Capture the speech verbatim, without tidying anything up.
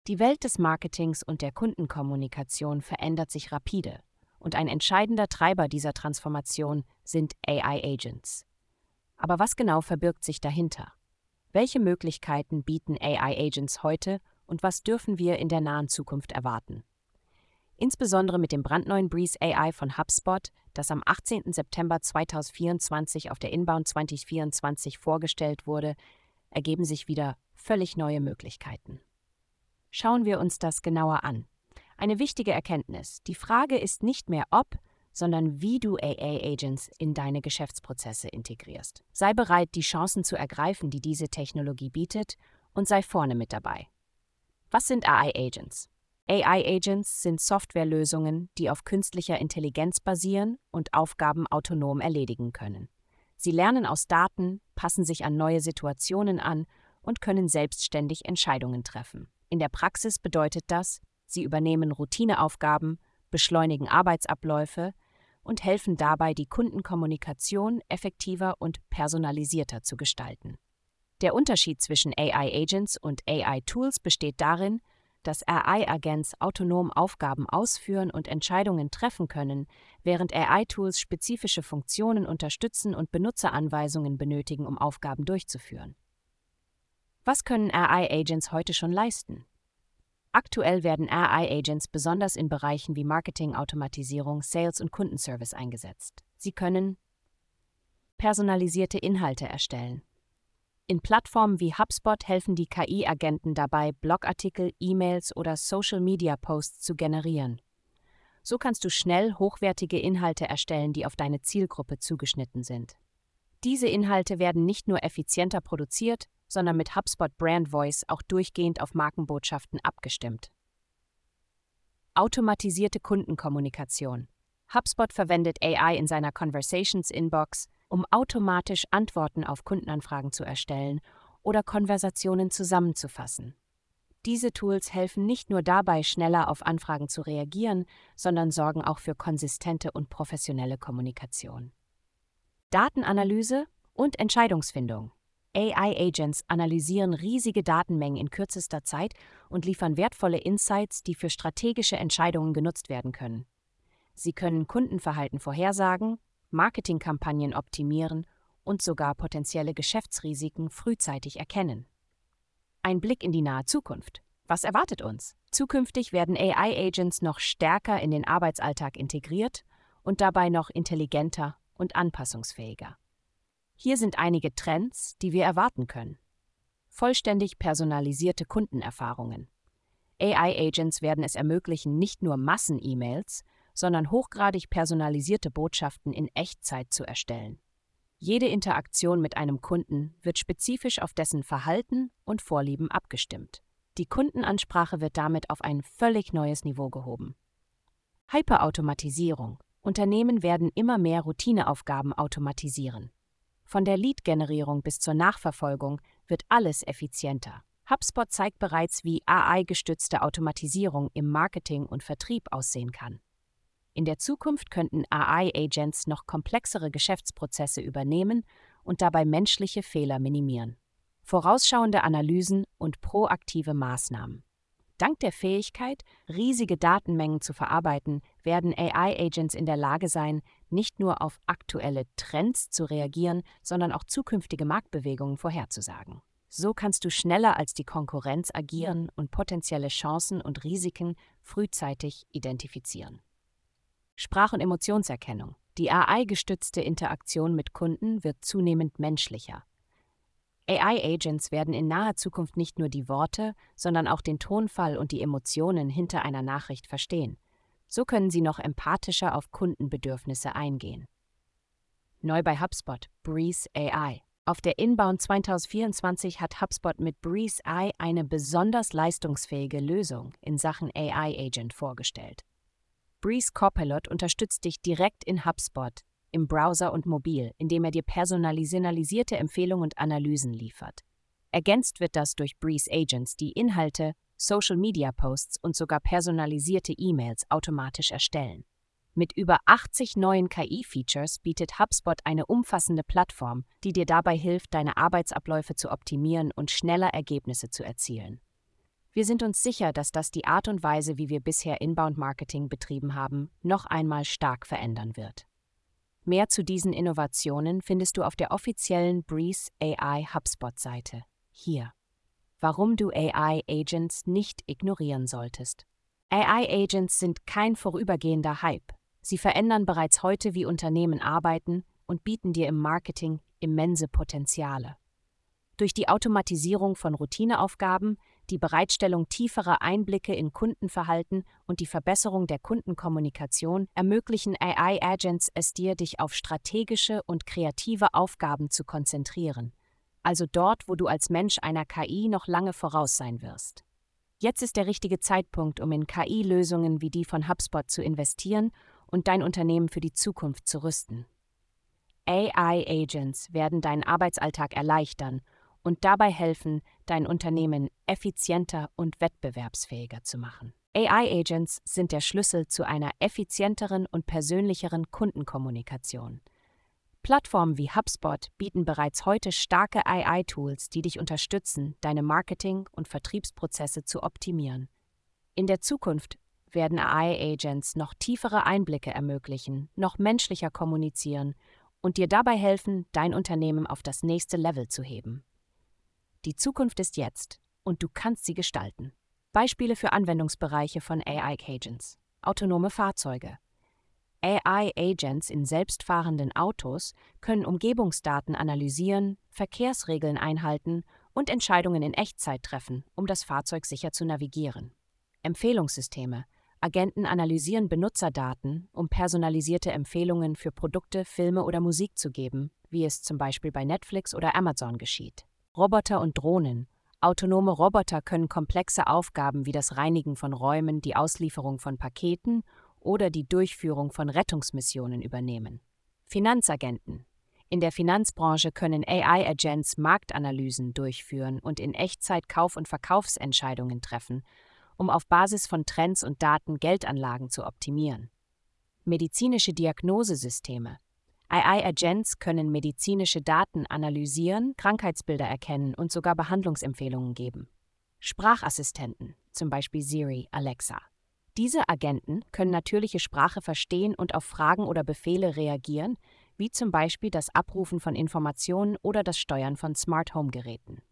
Die Welt des Marketings und der Kundenkommunikation verändert sich rapide und ein entscheidender Treiber dieser Transformation sind A I-Agents. Aber was genau verbirgt sich dahinter? Welche Möglichkeiten bieten A I-Agents heute und was dürfen wir in der nahen Zukunft erwarten? Insbesondere mit dem brandneuen Breeze A I von HubSpot, das am achtzehnten September zweitausendvierundzwanzig auf der Inbound zwanzig vierundzwanzig vorgestellt wurde, ergeben sich wieder völlig neue Möglichkeiten. Schauen wir uns das genauer an. Eine wichtige Erkenntnis: Die Frage ist nicht mehr ob, sondern wie du A I-Agents in deine Geschäftsprozesse integrierst. Sei bereit, die Chancen zu ergreifen, die diese Technologie bietet, und sei vorne mit dabei. Was sind A I-Agents? A I-Agents sind Softwarelösungen, die auf künstlicher Intelligenz basieren und Aufgaben autonom erledigen können. Sie lernen aus Daten, passen sich an neue Situationen an und können selbstständig Entscheidungen treffen. In der Praxis bedeutet das, sie übernehmen Routineaufgaben, beschleunigen Arbeitsabläufe und helfen dabei, die Kundenkommunikation effektiver und personalisierter zu gestalten. Der Unterschied zwischen A I-Agents und A I-Tools besteht darin, dass A I-Agents autonom Aufgaben ausführen und Entscheidungen treffen können, während A I-Tools spezifische Funktionen unterstützen und Benutzeranweisungen benötigen, um Aufgaben durchzuführen. Was können A I-Agents heute schon leisten? Aktuell werden A I-Agents besonders in Bereichen wie Marketing-Automatisierung, Sales und Kundenservice eingesetzt. Sie können personalisierte Inhalte erstellen. In Plattformen wie HubSpot helfen die K I-Agenten dabei, Blogartikel, E-Mails oder Social-Media-Posts zu generieren. So kannst du schnell hochwertige Inhalte erstellen, die auf deine Zielgruppe zugeschnitten sind. Diese Inhalte werden nicht nur effizienter produziert, sondern mit HubSpot Brand Voice auch durchgehend auf Markenbotschaften abgestimmt. Automatisierte Kundenkommunikation. HubSpot verwendet A I in seiner Conversations Inbox, um automatisch Antworten auf Kundenanfragen zu erstellen oder Konversationen zusammenzufassen. Diese Tools helfen nicht nur dabei, schneller auf Anfragen zu reagieren, sondern sorgen auch für konsistente und professionelle Kommunikation. Datenanalyse und Entscheidungsfindung. A I-Agents analysieren riesige Datenmengen in kürzester Zeit und liefern wertvolle Insights, die für strategische Entscheidungen genutzt werden können. Sie können Kundenverhalten vorhersagen, Marketingkampagnen optimieren und sogar potenzielle Geschäftsrisiken frühzeitig erkennen. Ein Blick in die nahe Zukunft. Was erwartet uns? Zukünftig werden A I-Agents noch stärker in den Arbeitsalltag integriert und dabei noch intelligenter und anpassungsfähiger. Hier sind einige Trends, die wir erwarten können. Vollständig personalisierte Kundenerfahrungen. A I-Agents werden es ermöglichen, nicht nur Massen-E-Mails, sondern hochgradig personalisierte Botschaften in Echtzeit zu erstellen. Jede Interaktion mit einem Kunden wird spezifisch auf dessen Verhalten und Vorlieben abgestimmt. Die Kundenansprache wird damit auf ein völlig neues Niveau gehoben. Hyperautomatisierung. Unternehmen werden immer mehr Routineaufgaben automatisieren. Von der Lead-Generierung bis zur Nachverfolgung wird alles effizienter. HubSpot zeigt bereits, wie A I-gestützte Automatisierung im Marketing und Vertrieb aussehen kann. In der Zukunft könnten A I-Agents noch komplexere Geschäftsprozesse übernehmen und dabei menschliche Fehler minimieren. Vorausschauende Analysen und proaktive Maßnahmen. Dank der Fähigkeit, riesige Datenmengen zu verarbeiten, werden A I-Agents in der Lage sein, nicht nur auf aktuelle Trends zu reagieren, sondern auch zukünftige Marktbewegungen vorherzusagen. So kannst du schneller als die Konkurrenz agieren und potenzielle Chancen und Risiken frühzeitig identifizieren. Sprach- und Emotionserkennung. Die A I-gestützte Interaktion mit Kunden wird zunehmend menschlicher. A I-Agents werden in naher Zukunft nicht nur die Worte, sondern auch den Tonfall und die Emotionen hinter einer Nachricht verstehen. So können sie noch empathischer auf Kundenbedürfnisse eingehen. Neu bei HubSpot, Breeze A I. Auf der Inbound zwanzig vierundzwanzig hat HubSpot mit Breeze A I eine besonders leistungsfähige Lösung in Sachen A I-Agent vorgestellt. Breeze Copilot unterstützt dich direkt in HubSpot, im Browser und mobil, indem er dir personalisierte Empfehlungen und Analysen liefert. Ergänzt wird das durch Breeze Agents, die Inhalte, Social-Media-Posts und sogar personalisierte E-Mails automatisch erstellen. Mit über achtzig neuen K I-Features bietet HubSpot eine umfassende Plattform, die dir dabei hilft, deine Arbeitsabläufe zu optimieren und schneller Ergebnisse zu erzielen. Wir sind uns sicher, dass das die Art und Weise, wie wir bisher Inbound-Marketing betrieben haben, noch einmal stark verändern wird. Mehr zu diesen Innovationen findest du auf der offiziellen Breeze A I HubSpot-Seite. Hier. Warum du A I-Agents nicht ignorieren solltest. A I-Agents sind kein vorübergehender Hype. Sie verändern bereits heute, wie Unternehmen arbeiten und bieten dir im Marketing immense Potenziale. Durch die Automatisierung von Routineaufgaben, die Bereitstellung tieferer Einblicke in Kundenverhalten und die Verbesserung der Kundenkommunikation ermöglichen A I-Agents es dir, dich auf strategische und kreative Aufgaben zu konzentrieren, also dort, wo du als Mensch einer K I noch lange voraus sein wirst. Jetzt ist der richtige Zeitpunkt, um in K I-Lösungen wie die von HubSpot zu investieren und dein Unternehmen für die Zukunft zu rüsten. A I-Agents werden deinen Arbeitsalltag erleichtern und dabei helfen, dein Unternehmen effizienter und wettbewerbsfähiger zu machen. A I-Agents sind der Schlüssel zu einer effizienteren und persönlicheren Kundenkommunikation. Plattformen wie HubSpot bieten bereits heute starke A I-Tools, die dich unterstützen, deine Marketing- und Vertriebsprozesse zu optimieren. In der Zukunft werden A I-Agents noch tiefere Einblicke ermöglichen, noch menschlicher kommunizieren und dir dabei helfen, dein Unternehmen auf das nächste Level zu heben. Die Zukunft ist jetzt und du kannst sie gestalten. Beispiele für Anwendungsbereiche von A I-Agents: Autonome Fahrzeuge. A I-Agents in selbstfahrenden Autos können Umgebungsdaten analysieren, Verkehrsregeln einhalten und Entscheidungen in Echtzeit treffen, um das Fahrzeug sicher zu navigieren. Empfehlungssysteme. Agenten analysieren Benutzerdaten, um personalisierte Empfehlungen für Produkte, Filme oder Musik zu geben, wie es zum Beispiel bei Netflix oder Amazon geschieht. Roboter und Drohnen. Autonome Roboter können komplexe Aufgaben wie das Reinigen von Räumen, die Auslieferung von Paketen oder die Durchführung von Rettungsmissionen übernehmen. Finanzagenten. In der Finanzbranche können A I-Agents Marktanalysen durchführen und in Echtzeit Kauf- und Verkaufsentscheidungen treffen, um auf Basis von Trends und Daten Geldanlagen zu optimieren. Medizinische Diagnosesysteme. A I-Agents können medizinische Daten analysieren, Krankheitsbilder erkennen und sogar Behandlungsempfehlungen geben. Sprachassistenten, zum Beispiel Siri, Alexa. Diese Agenten können natürliche Sprache verstehen und auf Fragen oder Befehle reagieren, wie zum Beispiel das Abrufen von Informationen oder das Steuern von Smart-Home-Geräten.